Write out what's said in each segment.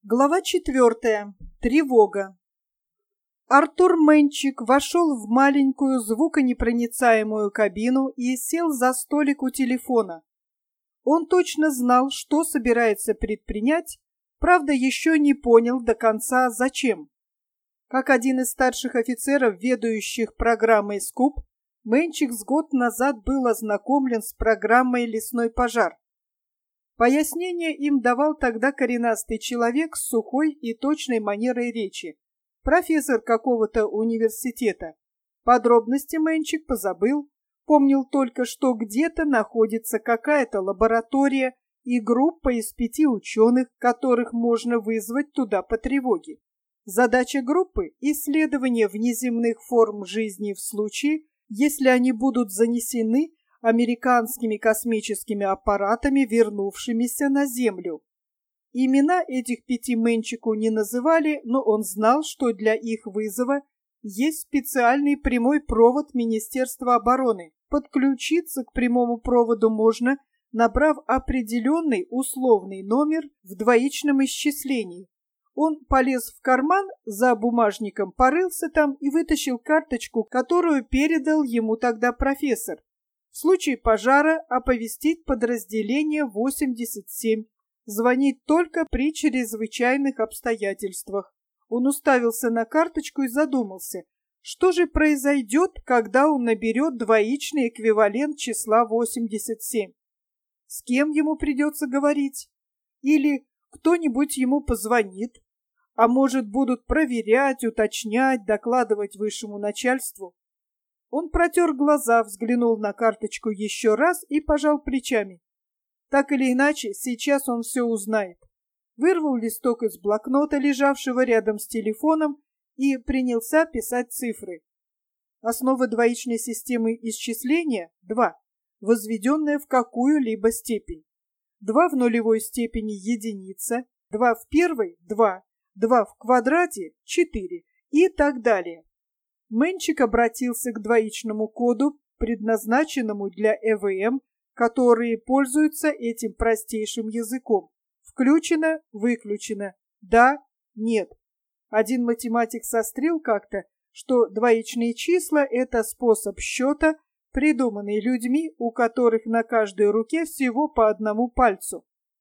Глава 4. Тревога. Артур Мэнчик вошел в маленькую звуконепроницаемую кабину и сел за столик у телефона. Он точно знал, что собирается предпринять, правда, еще не понял до конца, зачем. Как один из старших офицеров, ведающих программой СКУП, Мэнчик с год назад был ознакомлен с программой «Лесной пожар». Пояснение им давал тогда коренастый человек с сухой и точной манерой речи, профессор какого-то университета. Подробности Мэнчик позабыл, помнил только, что где-то находится какая-то лаборатория и группа из 5 ученых, которых можно вызвать туда по тревоге. Задача группы – исследование внеземных форм жизни в случае, если они будут занесены американскими космическими аппаратами, вернувшимися на Землю. Имена этих 5 Мэнчику не называли, но он знал, что для их вызова есть специальный прямой провод Министерства обороны. Подключиться к прямому проводу можно, набрав определенный условный номер в двоичном исчислении. Он полез в карман, за бумажником порылся там и вытащил карточку, которую передал ему тогда профессор. В случае пожара оповестить подразделение 87, звонить только при чрезвычайных обстоятельствах. Он уставился на карточку и задумался, что же произойдет, когда он наберет двоичный эквивалент числа 87. С кем ему придется говорить? Или кто-нибудь ему позвонит? А может, будут проверять, уточнять, докладывать высшему начальству? Он протер глаза, взглянул на карточку еще раз и пожал плечами. Так или иначе, сейчас он все узнает. Вырвал листок из блокнота, лежавшего рядом с телефоном, и принялся писать цифры. Основа двоичной системы исчисления – 2, возведенная в какую-либо степень. 2 в нулевой степени – единица, 2 в первой – 2, 2 в квадрате – 4 и так далее. Мэнчик обратился к двоичному коду, предназначенному для ЭВМ, которые пользуются этим простейшим языком. Включено, выключено, да, нет. Один математик сострил как-то, что двоичные числа – это способ счета, придуманный людьми, у которых на каждой руке всего по одному пальцу.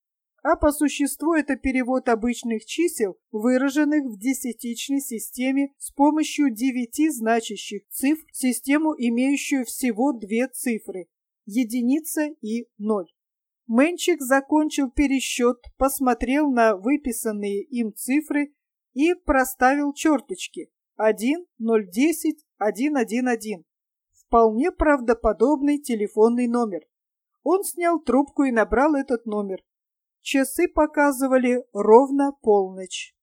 А по существу это перевод обычных чисел, выраженных в десятичной системе с помощью 9 значащих цифр, систему, имеющую всего 2 цифры – единица и 0. Мэнчик закончил пересчет, посмотрел на выписанные им цифры и проставил черточки 1, 0, 10, 1, 1, 1. Вполне правдоподобный телефонный номер. Он снял трубку и набрал этот номер. Часы показывали ровно полночь.